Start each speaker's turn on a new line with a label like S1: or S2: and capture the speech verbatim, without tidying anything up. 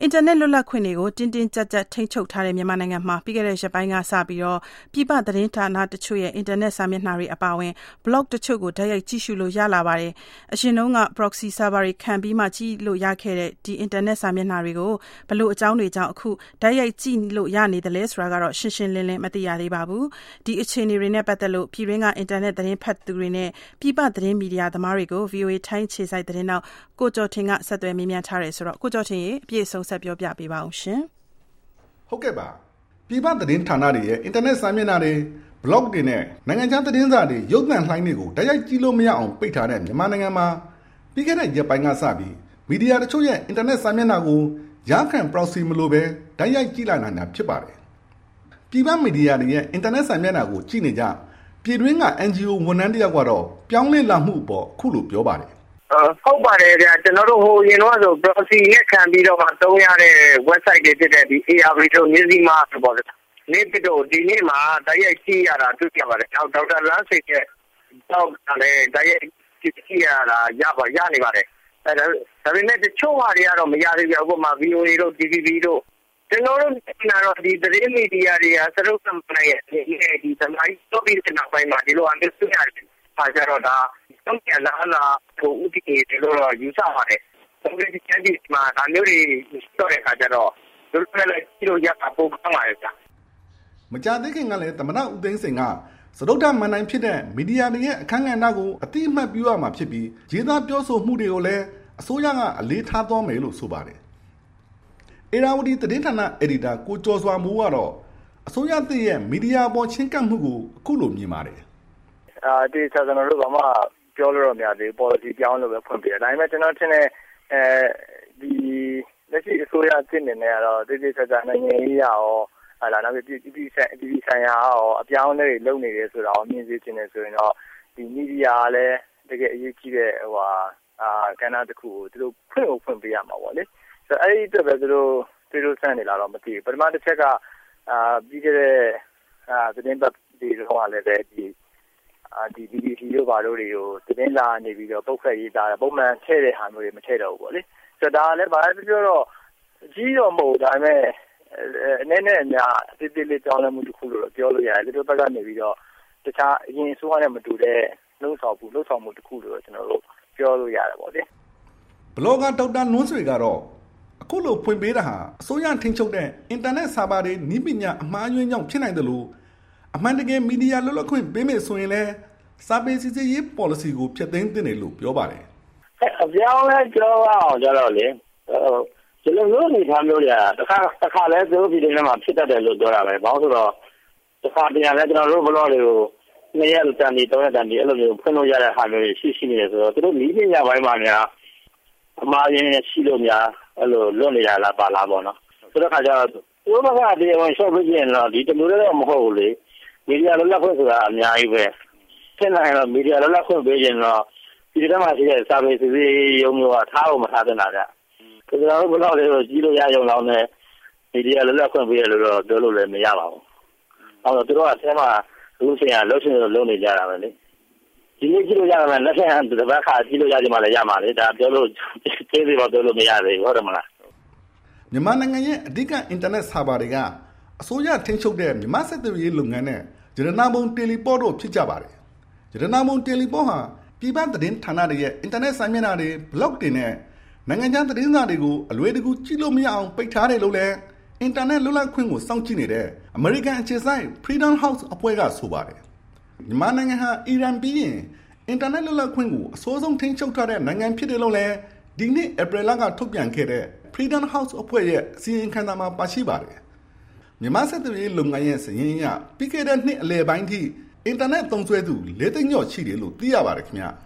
S1: အင်တာနက်လွတ်လပ်ခွင့်တွေကိုတင်းတင်းကြပ်ကြပ်ထိန်းချုပ်ထားတဲ့မြန်မာနိုင်ငံမှာပြီးခဲ့တဲ့ရက်ပိုင်းကစပြီးတော့ပြည်ပသတင်းဌာနတချို့ရဲ့အင်တာနက်စာမျက်နှာတွေအပါအဝင် blog တချို့ကိုတိုက်ရိုက်ကြည့်ရှုလို့ရလာပါတယ်။အရှင်တုန်းက proxy server တွေခံပြီးမှကြည့်လို့ရခဲ့တဲ့ဒီအင်တာနက်စာမျက်နှာတွေကိုဘလို့အကြောင်းတွေကြောင့်အခုတိုက်ရိုက်ကြည့်လို့ရနေတယ်လဲဆိုတာကတော့ရှင်းရှင်းလင်းလင်းမသိရသေးပါဘူး။ဒီအခြေအနေတွေနဲ့ပတ်သက်လို့ပြည်တွင်းကအင်တာနက်သတင်းဖတ်သူတွေနဲ့ပြည်ပသတင်းမီဒီယာသမားတွေကို ဗီအိုအေ ထိုင်းခြေစိုက်သတင်းနောက်ကိုကျော်ထင်ကဆက်သွယ်မေးမြန်းထားတယ်ဆိုတော့ကိုကျော်ထင်ရေအပြည့်အစုံဆက်ပြောပြပေးပါအောင်ရှင်
S2: ။ဟုတ်ကဲ့ပါ။ပြည်ပသတင်းဌာနတွေရဲ့အင်တာနက်စာမျက်နှာတွေ blog တွေနဲ့နိုင်ငံခြားသတင်းစာတွေရုပ်သံလှိုင်းတွေကိုတိုက်ရိုက်ကြည့်လို့မရအောင်ပိတ်ထားတဲ့မြန်မာနိုင်ငံမှာပြီးခဲ့တဲ့ရက်ပိုင်းကစပြီးမီဒီယာတချို့ရဲ့အင်တာနက်စာမျက်နှာကိုရခံ proxy မလို့ပဲတိုက်ရိုက်ကြည့်လိုက်နိုင်တာဖြစ်ပါတယ်။ပြည်ပမီဒီယာတွေရဲ့အင်တာနက်စာမျက်နှာကိုကြည့်နေကြပြည်တွင်းက အန်ဂျီအို ဝန်ထမ်းတယောက်ကတော့ပြောင်းလဲလာမှုပေါ့အခုလိုပြောပါတယ်
S3: ဟုတ်ပါတယ်ဗျာကျွန်တော်တို့ဟိုရင်တော့ဆို proxy နဲ့ခံပြီးတော့မှသုံးရတဲ့ website တွေဖြစ်တဲ့ဒီ A R V တို့ Newsima တို့ပေါ့လေနေ့ပြီးတော့ဒီနေ့မှာတိုက်ရိုက်ကြည့်ရတာတွေ့ရပါတယ်ဒေါက်တာလန်းစိတ်ရဲ့တော့လည်းတိုက်ရိုက်ကြည့်ရတာရပါရနေပါတယ်အဲဒါဒါပေမဲ့တချို့ဟာတွေကတော့မရသေးဘူးဥပမာ V O A တို့ D V B တို့ကျွန်တော်တို့ကတော့ဒီသတင်းမီဒီယာတွေကစရုပ်သမားရဲ့ဒီသမိုင်းတော့ပြီးတဲ့နောက်ပိုင်းမှာဒီလိုအမျိုးစုရတယ်ပါကြတော့ဒါတော့ကျလာလာကိုဥတီတွေလို့ယူဆပါတယ်။ဆိုတော့ဒီကျန်ဒီမှာဒါမျိုးတွေတော့တဲ့အခါကျတော့ဒီလိုလည်းကြည့်လို့ရတာပုံကောင်းပါရဲ့ဗျာ
S2: ။မကြသေးခင်ကလည်းသမ္မတဦးသိန်းစိန်ကစတုတ္ထမန်နိုင်ဖြစ်တဲ့မီဒီယာတွေရဲ့အခမ်းအနားကိုအတိအမှတ်ပြုရမှာဖြစ်ပြီးရေးသားပြောဆိုမှုတွေကိုလည်းအစိုးရကအလေးထားသွားမယ်လို့ဆိုပါတယ်။အေရာဝတီသတင်းဌာနအယ်ဒီတာကိုကျော်စွာမိုးကတော့အစိုးရသစ်ရဲ့မီဒီယာပေါ်ချင်းကပ်မှုကိုအခုလိုမြင်ပါတယ်
S4: ။အာဒီကျွန်တော်တို့ကမှပြောလို့တော့များသေး policy ပြောင်းလို့ပဲဖွင့်ပြတယ်ဒါပေမဲ့ကျွန်တော်ထင်တယ်အဲဒီလက်ရှိအစိုးရစစ်နေနေကတော့တိတိကျကျနိုင်ငံရေးရောဟာလာနောက်ပြီးပြည်ပြည်ဆိုင်ပြည်ပြည်ဆိုင်ရာရောအပြောင်းအလဲတွေလုပ်နေတယ်ဆိုတော့မြင်စေချင်တယ်ဆိုရင်တော့ဒီမီဒီယာလည်းတကယ်အရေးကြီးတဲ့ဟိုဟာအာကဏ္ဍတစ်ခုကိုသူတို့ဖွင့်ဖို့ဖွင့်ပေးရမှာပေါ့လေဆိုတော့အဲ့ဒီအတွက်ပဲသူတို့သူတို့စမ်းနေလာတော့မသိဘူးပထမတစ်ချက်ကအာပြီးခဲ့တဲ့အာသတင်းပတ်ဒီတော့လည်းပဲဒီအာဒီ B B C တို့ဘာတို့တွေကိုသတင်းလာနေပြီးတော့ပုတ်ခတ်ရေးတာပုံမှန်ထည့်တဲ့ဟာမျိုးတွေမထည့်တော့ဘူးပေါ့လေဆိုတော့ဒါလည်းဘာလဲပြောတော့ကြီးတော့မဟုတ်ဒါပေမဲ့အနေနဲ့အများအသေးသေးလေးကြောင်းလဲမှုတစ်ခုလို့ပြောလို့ရတယ်ဒီလိုဘက်ကနေပြီးတော့တခြားအရင်အစိုးရနဲ့မတူတဲ့လှုပ်ဆောင်မှုလှုပ်ဆောင်မှုတစ်ခုလို့ကျွန်တော်တို့ပြောလို့ရတယ်ပေါ့လေ
S2: ဘလော့ဂါဒေါက်တာနွန်းဆွေကတော့အခုလိုဖွင့်ပေးတာဟာအစိုးရထိန်းချုပ်တဲ့အင်တာနက်ဆာဗာတွေနည်းပညာအမှားယွင်းကြောင့်ဖြစ်နိုင်တယ်လို့အမှန်တကယ်မီဒီယာလွတ်လပ်ခွင့်ပေးမယ်ဆိုရင်လည်းစာပေစီစစ်ရေး policy ကိုဖျက်သိမ်းသင့်တယ်လို့ပြောပါတယ်
S3: အပြောင်းလဲပြောအောင်ကြတော့လေဒီလိုမျိုးနေထားမျိုးတွေကတစ်ခါတစ်ခါလဲသူတို့ပြည်ထဲမှာဖြစ်တတ်တယ်လို့ပြောတာပဲဘာလို့ဆိုတော့တစ်ခါပြန်လဲကျွန်တော်တို့ blog တွေကိုနှစ်ရက်တန်ဒီသုံးရက်တန်ဒီအဲ့လိုမျိုးဖွင့်လို့ရတဲ့ဟာမျိုးတွေရှိရှိနေတယ်ဆိုတော့သူတို့နည်းပညာပိုင်းမှာများအမှားရင်းရှိလို့များအဲ့လိုလွတ်နေရလားပါလားပေါ့နော်ဆိုတော့ခါကျတော့သူတို့ကတရားဝင်ရှော့ပြရင်တော့ဒီတမျိုးတော့မဟုတ်ဘူးလေမီဒီယာလွတ်လပ်ခွင့်ဆိုတာအများကြီးပဲဖြစ်နိုင်တော့မီဒီယာလွတ်လပ်ခွင့်ပေးရင်တော့ဒီထဲမှာရှိတဲ့စာပေစီစီရုံမျိုးကထားဖို့မထားသင့်တာကြကျွန်တော်တို့ဘလောက်လေးတော့ကြီးလို့ရရုံလောက်နဲ့မီဒီယာလွတ်လပ်ခွင့်ပေးရလို့တော့ပြောလို့လည်းမရပါဘူးအဲ့တော့သူတို့ကအဲမှာလူချင်းရလှုပ်ရှင်လို့လုပ်နေကြတာပဲလေဒီနေ့ကြီးလို့ရမယ်လက်ဆန်တစ်ပတ်ခါကြီးလို့ရကြမှာလည်းရမှာလေဒါပြောလို့သေးသေးတော့ပြောလို့မရသေးဘူးဟုတ်တယ်မလား
S2: မြန်မာနိုင်ငံရဲ့အဓိကအင်တာနက်ဆာဗာတွေကအစိုးရထိန်းချုပ်တဲ့မြန်မာစစ်တပ်ရေးလုပ်ငန်းနဲ့ရတနာမုံတယ်လီပေါ့တို့ဖြစ်ကြပါတယ်ရတနာမုံတယ်လီပေါ့ဟာပြည်ပသတင်းဌာနတွေရဲ့အင်တာနက်စာမျက်နှာတွေ blog တွေနဲ့နိုင်ငံခြားသတင်းစာတွေကိုအလွယ်တကူကြည့်လို့မရအောင်ပိတ်ထားတယ်လို့လည်းအင်တာနက်လွတ်လပ်ခွင့်ကိုစောင့်ကြည့်နေတဲ့အမေရိကန်အခြေစိုက် Freedom House အဖွဲ့ကဆိုပါတယ်မြန်မာနိုင်ငံဟာအီရန်ပြီးရင်အင်တာနက်လွတ်လပ်ခွင့်ကိုအစိုးဆုံးထိန်းချုပ်ထားတဲ့နိုင်ငံဖြစ်တယ်လို့လည်းဒီနေ့ဧပြီလကထုတ်ပြန်ခဲ့တဲ့ Freedom House အဖွဲ့ရဲ့အစီရင်ခံစာမှာပါရှိပါတယ်မြန်မာစစ်တပ်ရေးလုပ်ငန်းရဲ့စည်ရင်းအရပြီးခဲ့တဲ့နှစ်အလယ်ပိုင်းထိအင်တာနက်သုံးစွဲသူလေးသိန်းကျော်ရှိတယ်လို့သိရပါတယ်ခင်ဗျာ